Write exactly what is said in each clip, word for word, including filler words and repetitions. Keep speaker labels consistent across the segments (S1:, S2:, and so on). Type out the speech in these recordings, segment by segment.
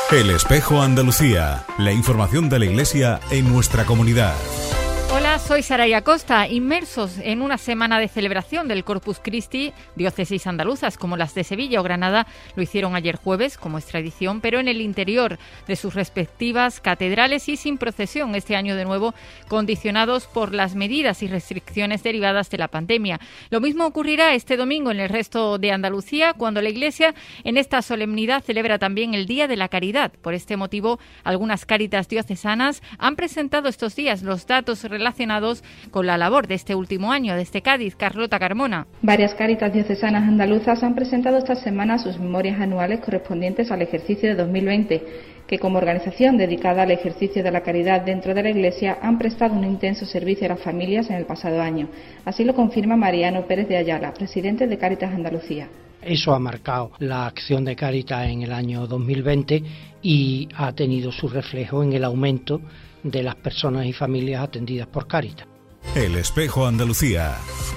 S1: El Espejo Andalucía, la información de la Iglesia en nuestra comunidad.
S2: Hola, soy Saraya Costa. Inmersos en una semana de celebración del Corpus Christi, diócesis andaluzas como las de Sevilla o Granada lo hicieron ayer jueves, como es tradición, pero en el interior de sus respectivas catedrales y sin procesión este año de nuevo, condicionados por las medidas y restricciones derivadas de la pandemia. Lo mismo ocurrirá este domingo en el resto de Andalucía, cuando la Iglesia en esta solemnidad celebra también el Día de la Caridad. Por este motivo, algunas cáritas diocesanas han presentado estos días los datos relacionados con la labor de este último año. Desde Cádiz, Carlota Carmona.
S3: Varias cáritas diocesanas andaluzas han presentado esta semana sus memorias anuales correspondientes al ejercicio de dos mil veinte, que como organización dedicada al ejercicio de la caridad dentro de la Iglesia han prestado un intenso servicio a las familias en el pasado año. Así lo confirma Mariano Pérez de Ayala, presidente de Cáritas Andalucía.
S4: Eso ha marcado la acción de Cáritas en el año dos mil veinte y ha tenido su reflejo en el aumento de las personas y familias atendidas por Cáritas.
S1: El Espejo Andalucía.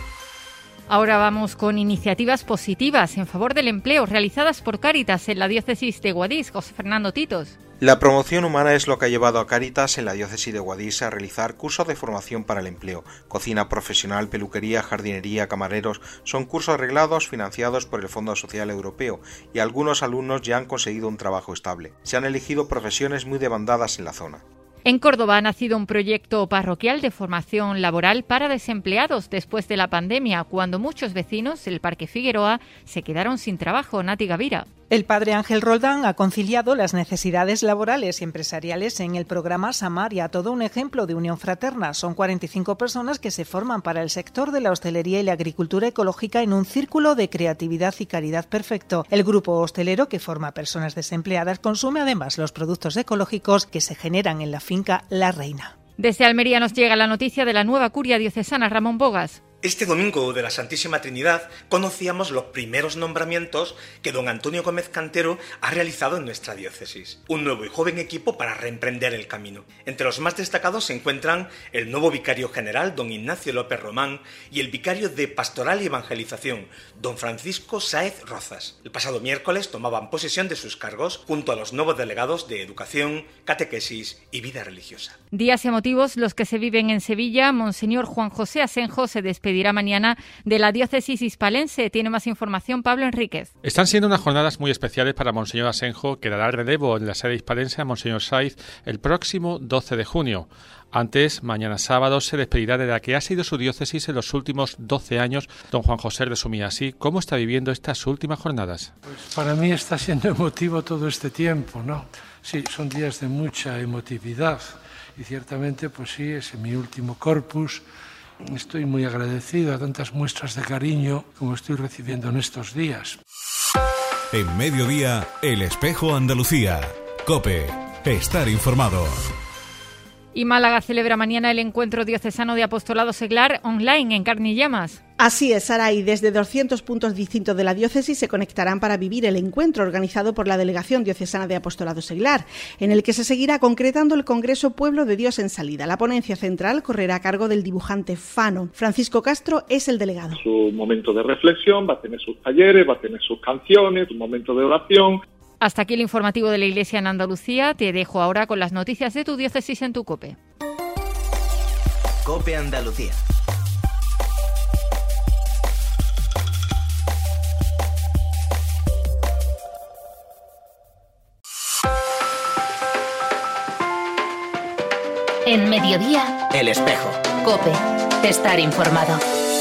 S2: Ahora vamos con iniciativas positivas en favor del empleo realizadas por Cáritas en la diócesis de Guadix. José Fernando Titos.
S5: La promoción humana es lo que ha llevado a Cáritas en la diócesis de Guadix a realizar cursos de formación para el empleo. Cocina profesional, peluquería, jardinería, camareros son cursos arreglados financiados por el Fondo Social Europeo y algunos alumnos ya han conseguido un trabajo estable. Se han elegido profesiones muy demandadas en la zona.
S2: En Córdoba ha nacido un proyecto parroquial de formación laboral para desempleados después de la pandemia, cuando muchos vecinos del Parque Figueroa se quedaron sin trabajo. Nati Gavira.
S6: El padre Ángel Roldán ha conciliado las necesidades laborales y empresariales en el programa Samaria, todo un ejemplo de unión fraterna. Son cuarenta y cinco personas que se forman para el sector de la hostelería y la agricultura ecológica en un círculo de creatividad y caridad perfecto. El grupo hostelero, que forma personas desempleadas, consume además los productos ecológicos que se generan en la finca La Reina.
S2: Desde Almería nos llega la noticia de la nueva curia diocesana. Ramón Bogas.
S7: Este domingo de la Santísima Trinidad conocíamos los primeros nombramientos que don Antonio Gómez Cantero ha realizado en nuestra diócesis. Un nuevo y joven equipo para reemprender el camino. Entre los más destacados se encuentran el nuevo vicario general, don Ignacio López Román, y el vicario de Pastoral y Evangelización, don Francisco Sáez Rozas. El pasado miércoles tomaban posesión de sus cargos junto a los nuevos delegados de Educación, Catequesis y Vida Religiosa.
S2: Días emotivos los que se viven en Sevilla. Monseñor Juan José Asenjo se despedió dirá mañana de la diócesis hispalense. Tiene más información Pablo Enríquez.
S8: Están siendo unas jornadas muy especiales para Monseñor Asenjo, que dará relevo en la sede hispalense a Monseñor Sáez el próximo doce de junio. Antes, mañana sábado, se despedirá de la que ha sido su diócesis en los últimos doce años. Don Juan José resumía así cómo está viviendo estas últimas jornadas.
S9: Pues para mí está siendo emotivo todo este tiempo, ¿no? Sí, son días de mucha emotividad y ciertamente, pues sí, es mi último corpus. Estoy muy agradecido a tantas muestras de cariño como estoy recibiendo en estos días.
S1: En Mediodía, El Espejo Andalucía. COPE. Estar informado.
S2: Y Málaga celebra mañana el encuentro diocesano de apostolado seglar online en carne y llamas.
S10: Así es, Sara, y desde doscientos puntos distintos de la diócesis se conectarán para vivir el encuentro organizado por la Delegación Diocesana de Apostolado Seglar, en el que se seguirá concretando el Congreso Pueblo de Dios en Salida. La ponencia central correrá a cargo del dibujante Fano. Francisco Castro es el delegado.
S11: Su momento de reflexión, va a tener sus talleres, va a tener sus canciones, un momento de oración.
S2: Hasta aquí el informativo de la Iglesia en Andalucía. Te dejo ahora con las noticias de tu diócesis en tu COPE.
S12: COPE Andalucía.
S13: En Mediodía,
S12: El Espejo.
S13: COPE. Estar informado.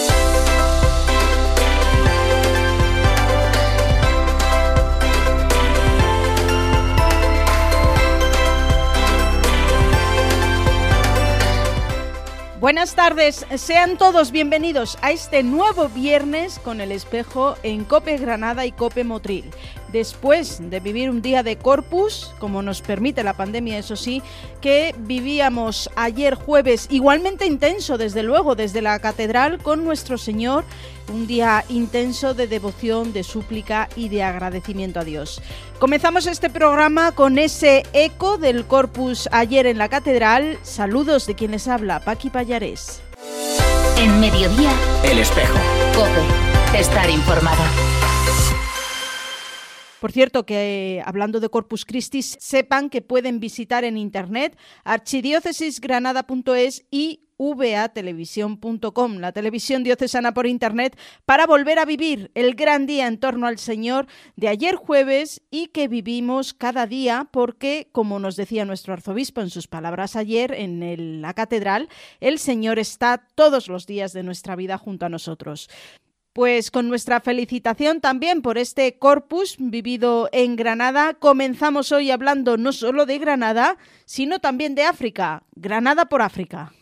S10: Buenas tardes, sean todos bienvenidos a este nuevo viernes con El Espejo en COPE Granada y COPE Motril. Después de vivir un día de Corpus, como nos permite la pandemia, eso sí, que vivíamos ayer jueves, igualmente intenso, desde luego, desde la catedral con nuestro Señor, un día intenso de devoción, de súplica y de agradecimiento a Dios. Comenzamos este programa con ese eco del Corpus ayer en la catedral. Saludos de quien les habla, Paqui Pallarés.
S13: En Mediodía,
S12: El Espejo.
S13: COPE. Estar informado.
S10: Por cierto, que eh, hablando de Corpus Christi, sepan que pueden visitar en internet archidiócesisgranada punto es y v a televisión punto com, la televisión diocesana por internet, para volver a vivir el gran día en torno al Señor de ayer jueves y que vivimos cada día porque, como nos decía nuestro arzobispo en sus palabras ayer en el, la catedral, el Señor está todos los días de nuestra vida junto a nosotros. Pues con nuestra felicitación también por este Corpus vivido en Granada, comenzamos hoy hablando no solo de Granada, sino también de África. Granada por África.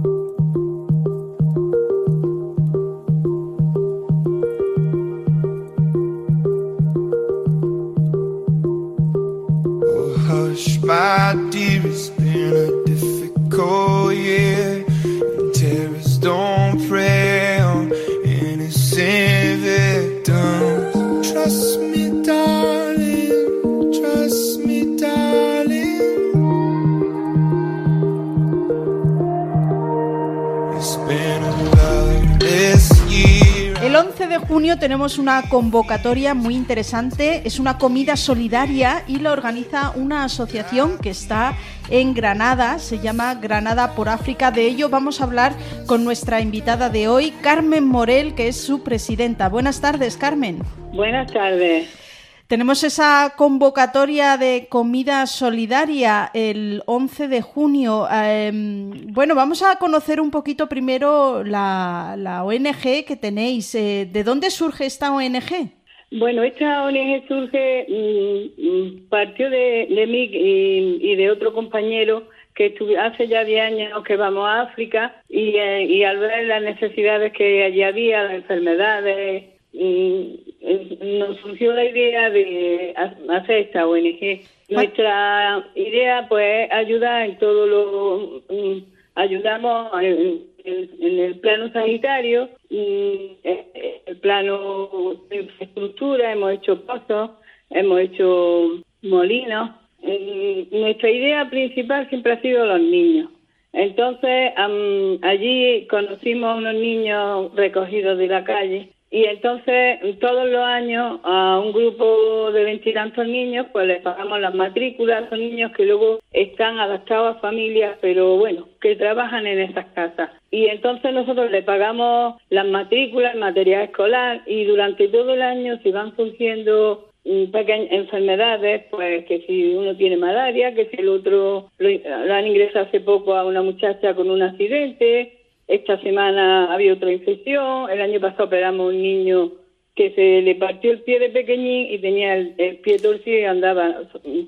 S12: Hush, my dear, it's been a difficult year, and terrorists don't prey on innocent victims. Trust me, darling, trust me, darling. It's been a loveless year.
S10: El once de junio tenemos una convocatoria muy interesante, es una comida solidaria y la organiza una asociación que está en Granada, se llama Granada por África. De ello vamos a hablar con nuestra invitada de hoy, Carmen Morel, que es su presidenta. Buenas tardes, Carmen.
S14: Buenas tardes.
S10: Tenemos esa convocatoria de comida solidaria el once de junio. Eh, bueno, vamos a conocer un poquito primero la, la O N G que tenéis. Eh, ¿De dónde surge esta O N G?
S14: Bueno, esta O N G surge, mmm, partió de, de mí y, y de otro compañero que estuve, hace ya diez años que vamos a África y, eh, y al ver las necesidades que allí había, las enfermedades, y nos surgió la idea de hacer esta O N G. Nuestra idea pues es ayudar en todo lo ayudamos en, en, en el plano sanitario, en el plano de infraestructura, hemos hecho pozos, hemos hecho molinos. Y nuestra idea principal siempre ha sido los niños. Entonces um, allí conocimos a unos niños recogidos de la calle. Y entonces, todos los años, a un grupo de veintitantos niños, pues les pagamos las matrículas. Son niños que luego están adaptados a familias, pero bueno, que trabajan en esas casas. Y entonces nosotros les pagamos las matrículas, el material escolar, y durante todo el año, si van surgiendo pequeñas enfermedades, pues que si uno tiene malaria, que si el otro lo, lo han ingresado hace poco a una muchacha con un accidente. Esta semana había otra infección. El año pasado operamos a un niño que se le partió el pie de pequeñín y tenía el, el pie torcido y andaba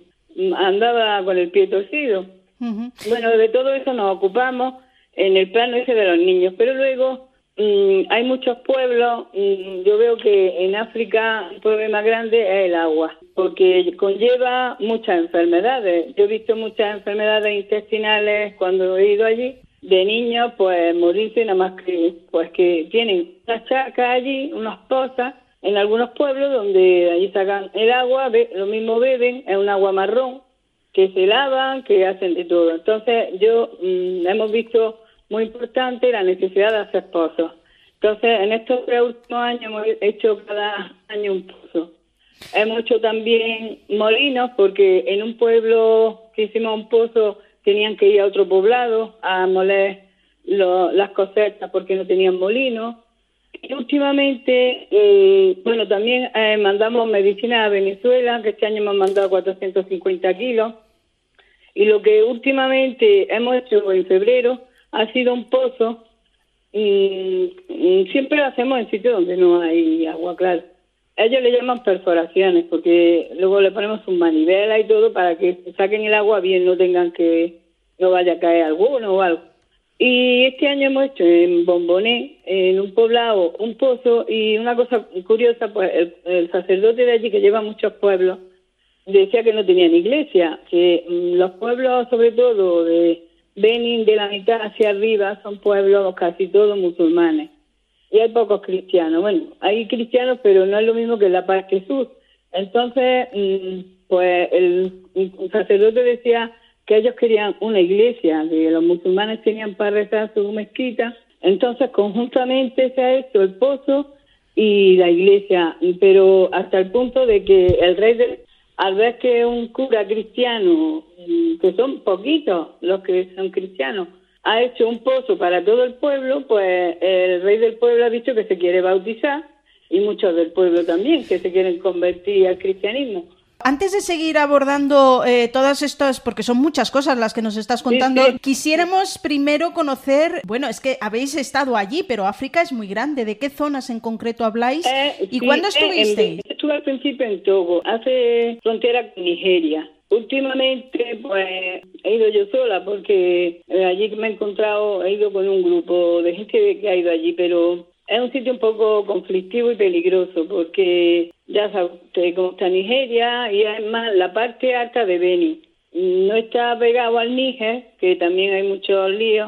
S14: andaba con el pie torcido. Uh-huh. Bueno, de todo eso nos ocupamos en el plano ese de los niños. Pero luego mmm, hay muchos pueblos. Mmm, yo veo que en África el problema más grande es el agua, porque conlleva muchas enfermedades. Yo he visto muchas enfermedades intestinales cuando he ido allí, de niños, pues morirse nada más que, pues que tienen unas chacas allí, unas pozas, en algunos pueblos donde allí sacan el agua, be, lo mismo beben, es un agua marrón, que se lavan, que hacen de todo. Entonces yo, mmm, hemos visto muy importante la necesidad de hacer pozos. Entonces en estos tres últimos años hemos hecho cada año un pozo. Hemos hecho también molinos, porque en un pueblo que hicimos un pozo, tenían que ir a otro poblado a moler lo, las cosechas porque no tenían molino. Y últimamente, eh, bueno, también eh, mandamos medicina a Venezuela, que este año hemos mandado cuatrocientos cincuenta kilos. Y lo que últimamente hemos hecho en febrero ha sido un pozo. Y, y siempre lo hacemos en sitios donde no hay agua, claro. Ellos le llaman perforaciones, porque luego le ponemos un manivela y todo para que saquen el agua bien, no tengan que, no vaya a caer alguno o algo. Y este año hemos hecho en Bomboné, en un poblado, un pozo, y una cosa curiosa, pues el, el sacerdote de allí, que lleva muchos pueblos, decía que no tenían iglesia, que mmm, los pueblos, sobre todo de Benin, de la mitad hacia arriba, son pueblos casi todos musulmanes. Y hay pocos cristianos. Bueno, hay cristianos, pero no es lo mismo que en la parte sur. Entonces, pues el, el sacerdote decía que ellos querían una iglesia, que los musulmanes tenían para rezar su mezquita. Entonces, conjuntamente se ha hecho el pozo y la iglesia, pero hasta el punto de que el rey, de, al ver que un cura cristiano, que son poquitos los que son cristianos, ha hecho un pozo para todo el pueblo, pues el rey del pueblo ha dicho que se quiere bautizar, y muchos del pueblo también, que se quieren convertir al cristianismo.
S10: Antes de seguir abordando eh, todas estas, porque son muchas cosas las que nos estás contando, sí, sí. quisiéramos primero conocer, bueno, es que habéis estado allí, pero África es muy grande. ¿De qué zonas en concreto habláis? Eh, ¿Y sí, cuándo estuvisteis?
S14: Eh, estuve al principio en Togo, hace frontera con Nigeria. Últimamente, pues, he ido yo sola porque eh, allí me he encontrado, he ido con un grupo de gente que ha ido allí, pero es un sitio un poco conflictivo y peligroso porque ya sabes cómo está Nigeria y además la parte alta de Beni. No está pegado al Níger, que también hay muchos líos,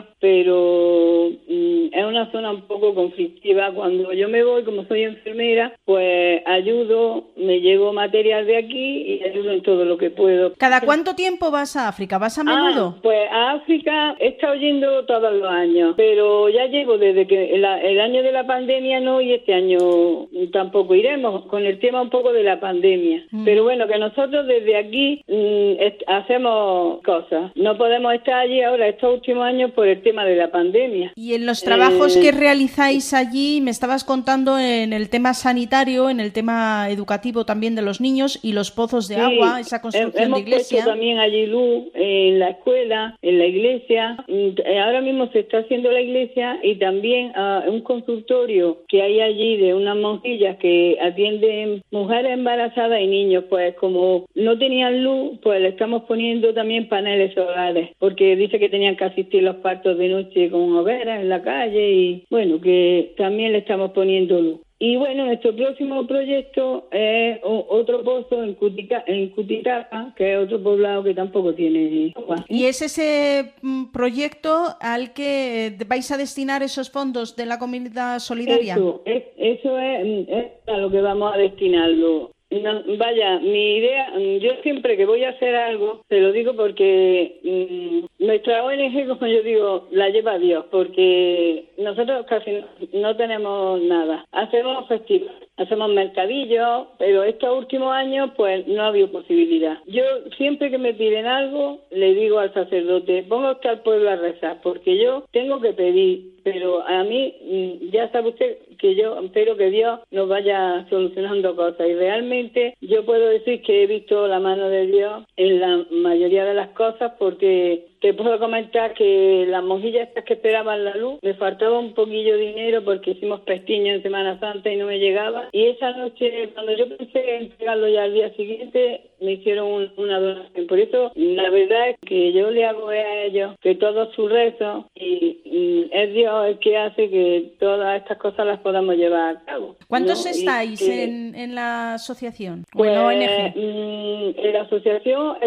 S14: pero mm, es una zona un poco conflictiva. Cuando yo me voy, como soy enfermera, pues ayudo, me llevo material de aquí y ayudo en todo lo que puedo.
S10: ¿Cada cuánto tiempo vas a África? ¿Vas a menudo?
S14: Ah, pues a África he estado yendo todos los años, pero ya llevo desde que el, el año de la pandemia no, y este año tampoco iremos, con el tema un poco de la pandemia. Mm. Pero bueno, que nosotros desde aquí mm, hacemos hacemos cosas. No podemos estar allí ahora estos últimos años por el tema de la pandemia.
S10: Y en los trabajos
S14: eh,
S10: que realizáis allí, me estabas contando en el tema sanitario, en el tema educativo también de los niños y los pozos de
S14: sí,
S10: agua, esa construcción
S14: hemos
S10: de iglesia.
S14: Puesto también allí luz en la escuela, en la iglesia. Ahora mismo se está haciendo la iglesia y también uh, un consultorio que hay allí de unas monjillas que atienden mujeres embarazadas y niños. Pues como no tenían luz, pues le estamos poniendo también paneles solares, porque dice que tenían que asistir los partos de noche con hogueras en la calle y bueno, que también le estamos poniendo luz. Y bueno, nuestro próximo proyecto es otro pozo en, Cutica, en Cutitapa, que es otro poblado que tampoco tiene agua.
S10: ¿Y es ese proyecto al que vais a destinar esos fondos de la comunidad solidaria?
S14: Eso es, eso es, es a lo que vamos a destinarlo. No, vaya, mi idea, yo siempre que voy a hacer algo, te lo digo porque mmm, nuestra O N G, como yo digo, la lleva Dios, porque nosotros casi no, no tenemos nada. Hacemos festivales, hacemos mercadillos, pero estos últimos años pues no ha habido posibilidad. Yo siempre que me piden algo, le digo al sacerdote, ponga usted al pueblo a rezar, porque yo tengo que pedir, pero a mí, ya sabe usted que yo espero que Dios nos vaya solucionando cosas, y realmente yo puedo decir que he visto la mano de Dios en la mayoría de las cosas, porque te puedo comentar que las monjillas estas que esperaban la luz, me faltaba un poquillo de dinero porque hicimos pestiño en Semana Santa y no me llegaba, y esa noche cuando yo pensé en entregarlo ya al día siguiente, me hicieron un, una donación. Por eso la verdad es que yo le hago a ellos que todos sus rezos, y, y es Dios el que hace que todas estas cosas las podamos llevar a cabo.
S10: ¿Cuántos
S14: ¿no?
S10: estáis
S14: que,
S10: en, en la asociación?
S14: Pues,
S10: ¿O en la O N G?
S14: Mm, en la asociación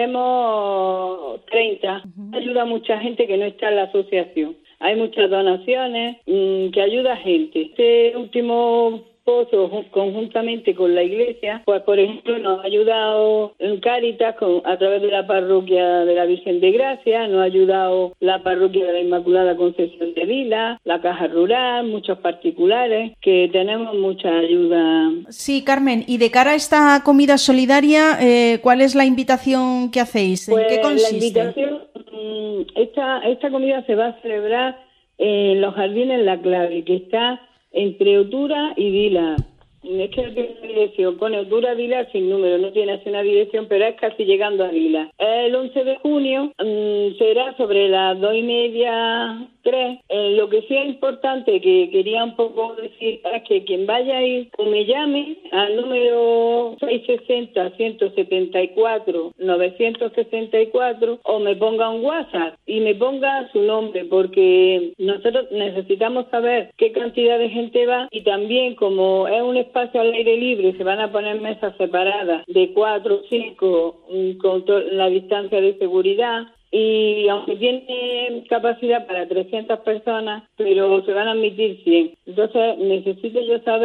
S14: estaremos treinta. Uh-huh. Ayuda a mucha gente que no está en la asociación. Hay muchas donaciones mmm, que ayuda a gente. Este último pozo, conjuntamente con la iglesia, pues por ejemplo nos ha ayudado en Cáritas con, a través de la parroquia de la Virgen de Gracia, nos ha ayudado la parroquia de la Inmaculada Concepción de Vila, la Caja Rural, muchos particulares, que tenemos mucha ayuda.
S10: Sí, Carmen, y de cara a esta comida solidaria, eh, ¿cuál es la invitación que hacéis? ¿En
S14: pues
S10: qué consiste?
S14: La invitación, esta, esta comida se va a celebrar en los Jardines La Clave, que está entre Otura y Vila. Es que no tiene una dirección, pone Otura, Vila sin número, no tiene así una dirección, pero es casi llegando a Vila. El once de junio mmm, será sobre las dos y media, tres. Eh, lo que sí es importante, que quería un poco decir, es que quien vaya a ir, o me llame al número seiscientos sesenta, ciento setenta y cuatro, novecientos sesenta y cuatro, o me ponga un WhatsApp y me ponga su nombre, porque nosotros necesitamos saber qué cantidad de gente va, y también como es un espacio al aire libre, se van a poner mesas separadas de cuatro o cinco con to- la distancia de seguridad. Y aunque tiene capacidad para trescientas personas, pero se van a admitir cien. Entonces necesito yo saber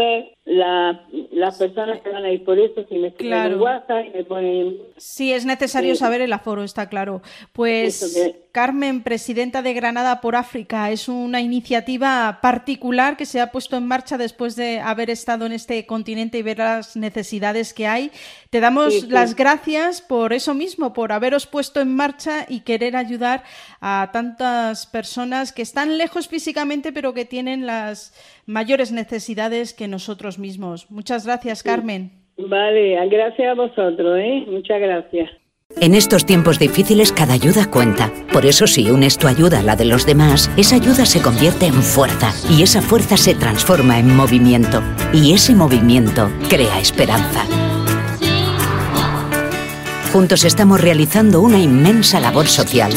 S14: la, las personas que van a ir. Por eso, si me escriben
S10: Claro.
S14: en WhatsApp y me ponen...
S10: Sí, es necesario
S14: Sí.
S10: saber el aforo, está claro. Pues
S14: Eso que-
S10: Carmen, presidenta de Granada por África, es una iniciativa particular que se ha puesto en marcha después de haber estado en este continente y ver las necesidades que hay. Te damos
S14: Sí, sí.
S10: las gracias por eso mismo, por haberos puesto en marcha y querer ayudar a tantas personas que están lejos físicamente, pero que tienen las mayores necesidades que nosotros mismos. Muchas gracias, Carmen.
S14: Vale, gracias a vosotros, ¿eh? Muchas gracias.
S15: En estos tiempos difíciles cada ayuda cuenta. Por eso si unes tu ayuda a la de los demás, esa ayuda se convierte en fuerza y esa fuerza se transforma en movimiento y ese movimiento crea esperanza. Juntos estamos realizando una inmensa labor social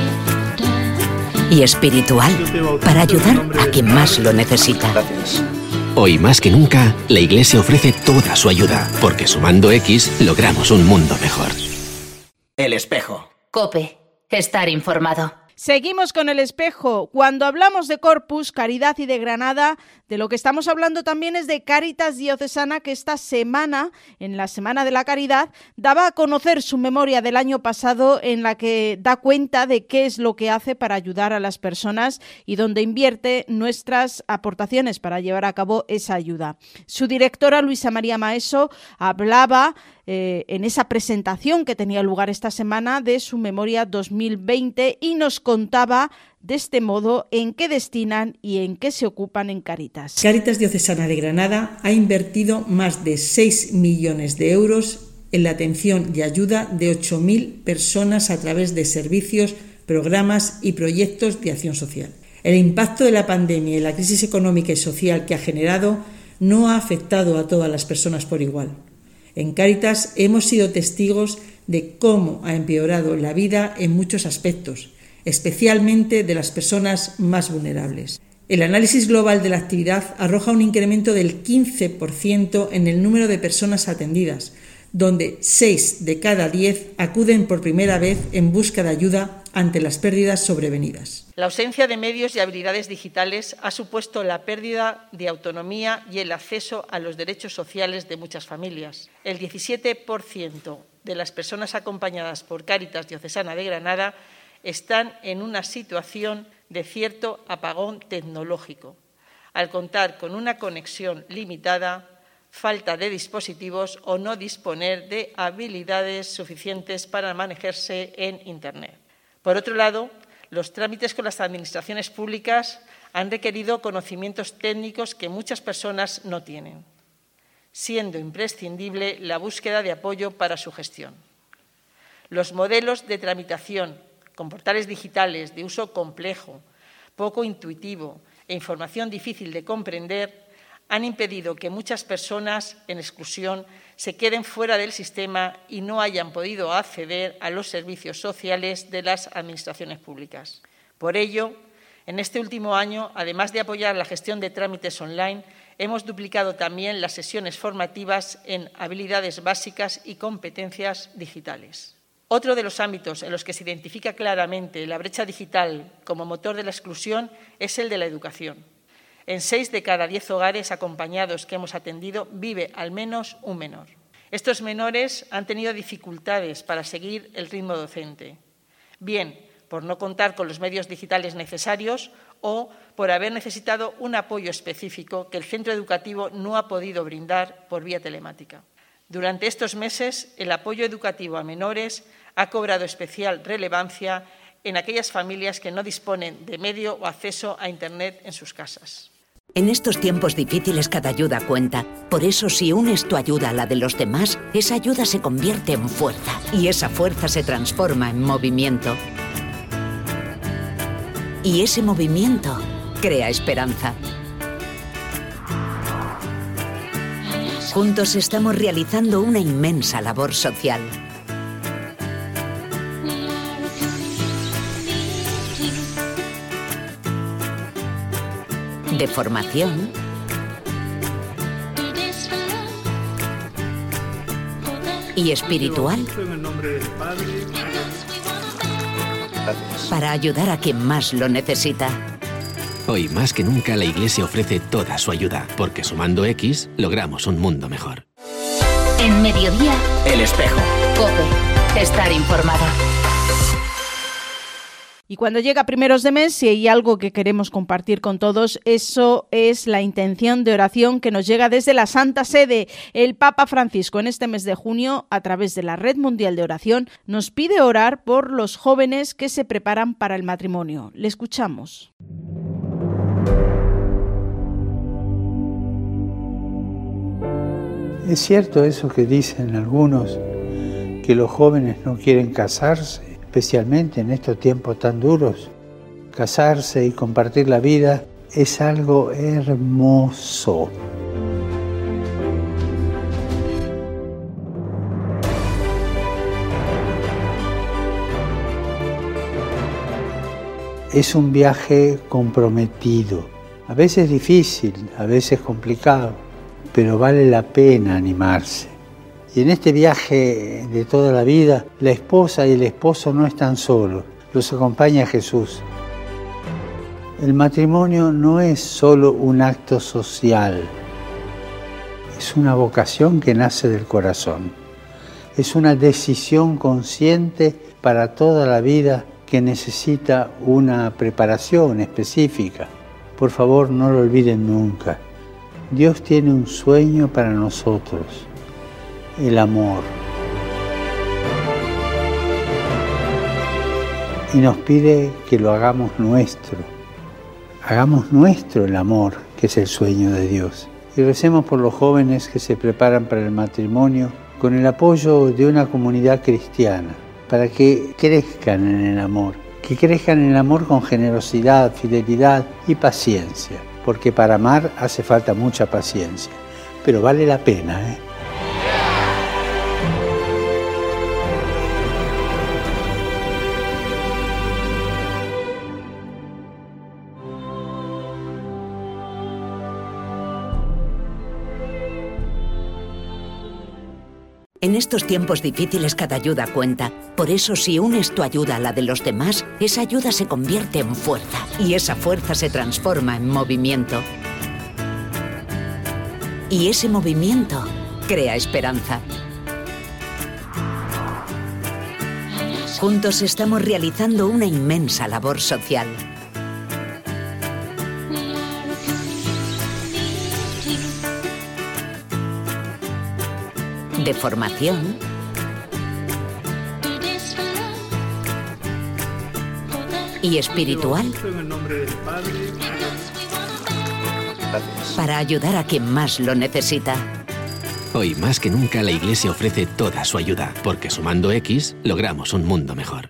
S15: y espiritual para ayudar a quien más lo necesita.
S16: Hoy más que nunca, la Iglesia ofrece toda su ayuda, porque sumando X logramos un mundo mejor.
S17: El espejo.
S13: COPE. Estar informado.
S10: Seguimos con El Espejo. Cuando hablamos de Corpus, Caridad y de Granada, de lo que estamos hablando también es de Cáritas Diocesana, que esta semana, en la Semana de la Caridad, daba a conocer su memoria del año pasado, en la que da cuenta de qué es lo que hace para ayudar a las personas y donde invierte nuestras aportaciones para llevar a cabo esa ayuda. Su directora, Luisa María Maeso, hablaba eh, en esa presentación que tenía lugar esta semana de su memoria dos mil veinte y nos contaba de este modo en qué destinan y en qué se ocupan en Cáritas.
S18: Cáritas Diocesana de Granada ha invertido más de seis millones de euros en la atención y ayuda de ocho mil personas a través de servicios, programas y proyectos de acción social. El impacto de la pandemia y la crisis económica y social que ha generado no ha afectado a todas las personas por igual. En Cáritas hemos sido testigos de cómo ha empeorado la vida en muchos aspectos, especialmente de las personas más vulnerables. El análisis global de la actividad arroja un incremento del quince por ciento en el número de personas atendidas, donde seis de cada diez acuden por primera vez en busca de ayuda ante las pérdidas sobrevenidas.
S19: La ausencia de medios y habilidades digitales ha supuesto la pérdida de autonomía y el acceso a los derechos sociales de muchas familias. El diecisiete por ciento de las personas acompañadas por Cáritas Diocesana de Granada están en una situación de cierto apagón tecnológico, al contar con una conexión limitada, falta de dispositivos o no disponer de habilidades suficientes para manejarse en Internet. Por otro lado, los trámites con las administraciones públicas han requerido conocimientos técnicos que muchas personas no tienen, siendo imprescindible la búsqueda de apoyo para su gestión. Los modelos de tramitación con portales digitales de uso complejo, poco intuitivo e información difícil de comprender han impedido que muchas personas en exclusión se queden fuera del sistema y no hayan podido acceder a los servicios sociales de las administraciones públicas. Por ello, en este último año, además de apoyar la gestión de trámites online, hemos duplicado también las sesiones formativas en habilidades básicas y competencias digitales. Otro de los ámbitos en los que se identifica claramente la brecha digital como motor de la exclusión es el de la educación. En seis de cada diez hogares acompañados que hemos atendido vive al menos un menor. Estos menores han tenido dificultades para seguir el ritmo docente, bien por no contar con los medios digitales necesarios o por haber necesitado un apoyo específico que el centro educativo no ha podido brindar por vía telemática. Durante estos meses, el apoyo educativo a menores ha cobrado especial relevancia en aquellas familias que no disponen de medio o acceso a Internet en sus casas.
S15: En estos tiempos difíciles cada ayuda cuenta. Por eso si unes tu ayuda a la de los demás, esa ayuda se convierte en fuerza y esa fuerza se transforma en movimiento. Y ese movimiento crea esperanza. Juntos estamos realizando una inmensa labor social. De formación, y espiritual, para ayudar a quien más lo necesita.
S16: Hoy más que nunca la Iglesia ofrece toda su ayuda, porque sumando X logramos un mundo mejor.
S13: En Mediodía,
S17: El Espejo.
S13: COPE. Estar informado.
S10: Y cuando llega primeros de mes, si hay algo que queremos compartir con todos, eso es la intención de oración que nos llega desde la Santa Sede. El Papa Francisco en este mes de junio, a través de la Red Mundial de Oración, nos pide orar por los jóvenes que se preparan para el matrimonio. Le escuchamos.
S20: Es cierto eso que dicen algunos, que los jóvenes no quieren casarse, especialmente en estos tiempos tan duros. Casarse y compartir la vida es algo hermoso. Es un viaje comprometido, a veces difícil, a veces complicado, pero vale la pena animarse. Y en este viaje de toda la vida, la esposa y el esposo no están solos, los acompaña Jesús. El matrimonio no es solo un acto social, es una vocación que nace del corazón. Es una decisión consciente para toda la vida que necesita una preparación específica. Por favor, no lo olviden nunca. Dios tiene un sueño para nosotros. El amor. Y nos pide que lo hagamos nuestro. Hagamos nuestro el amor, que es el sueño de Dios. Y recemos por los jóvenes que se preparan para el matrimonio con el apoyo de una comunidad cristiana, para que crezcan en el amor, que crezcan en el amor con generosidad, fidelidad y paciencia, porque para amar hace falta mucha paciencia, pero vale la pena, ¿eh?
S15: En estos tiempos difíciles cada ayuda cuenta. Por eso si unes tu ayuda a la de los demás, esa ayuda se convierte en fuerza. Y esa fuerza se transforma en movimiento. Y ese movimiento crea esperanza. Juntos estamos realizando una inmensa labor social. De formación, y espiritual, para ayudar a quien más lo necesita.
S16: Hoy más que nunca la Iglesia ofrece toda su ayuda, porque sumando X logramos un mundo mejor.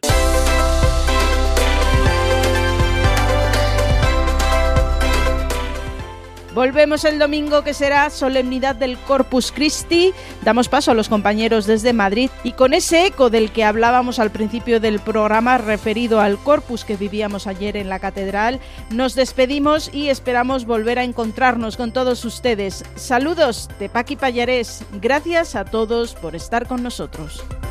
S10: Volvemos el domingo, que será solemnidad del Corpus Christi. Damos paso a los compañeros desde Madrid y con ese eco del que hablábamos al principio del programa referido al Corpus que vivíamos ayer en la catedral, nos despedimos y esperamos volver a encontrarnos con todos ustedes. Saludos de Paqui Pallarés. Gracias a todos por estar con nosotros.